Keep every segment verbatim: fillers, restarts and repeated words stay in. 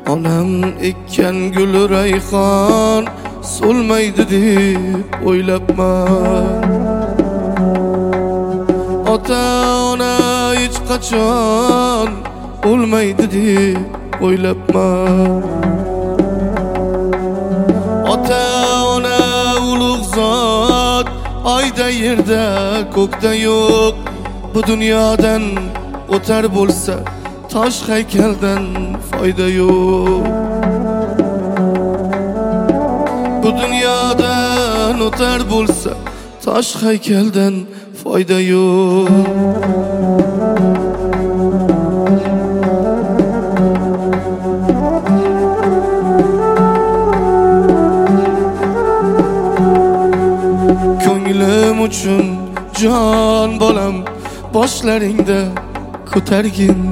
Onam ekkan gul rayhon so'lmaydi deb o'ylabman. Ota ona hech qachon o'lmaydi deb o'ylabman. Ota ona ulug' zot oyda yerda ko'kda yo'q. Bu dunyodan o'tar bo'lsa tosh haykaldan foyda yo'q. Bu dunyodan o'tar bo'lsa tosh haykaldan foyda yo'q. Ko'nglim uchun jon bolam boshlaringda ko'targin.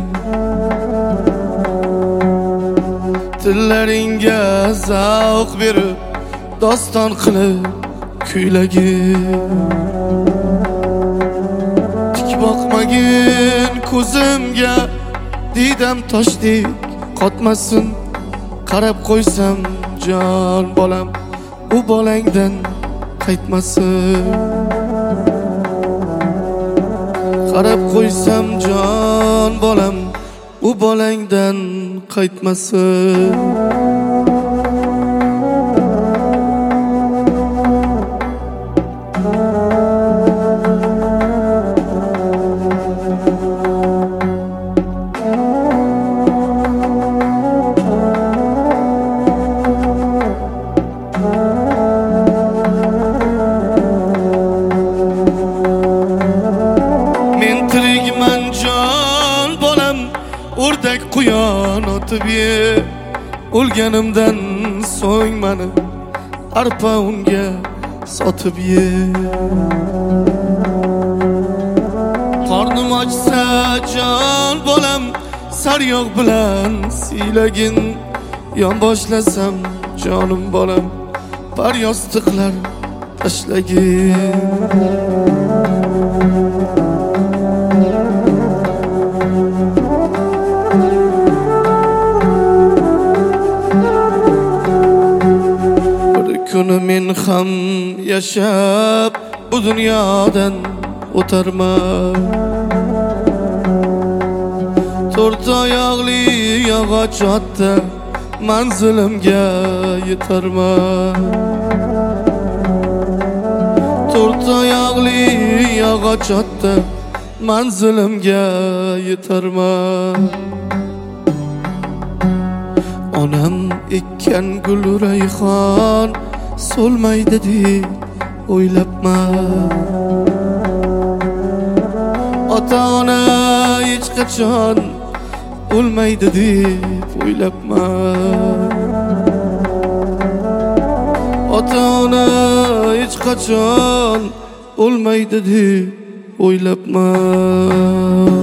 Tillaringga zavq berib doston qilib kuylagin. Tik boqmagin ko'zimga, didam toshdek qotmasin. Qarab qo'ysam jon bolam u bolangdan qaytmasin. Qarab qo'ysam jon bolam u bolangdan qaytmasin. O'rdak quyon otib ye, o'lganimdan so'ng mani arpa unga sotib ye. Qornim ochsa jon bolam saryog' bilan siylagin. Yon boshlasam jonim bolam bar yostiqlar tashlagin. Kuni men ham yashab bu dunyodan o'tarman. To'rt oyoqli yog'och otda manzilimga yetarman. To'rt oyoqli yog'och otda manzilimga yetarman. Onam ekkan gul rayhon so'lmaydi deb o'ylabman. Ota ona hech qachon o'lmaydi deb o'ylabman. Ota ona hech qachon o'lmaydi deb o'ylabman.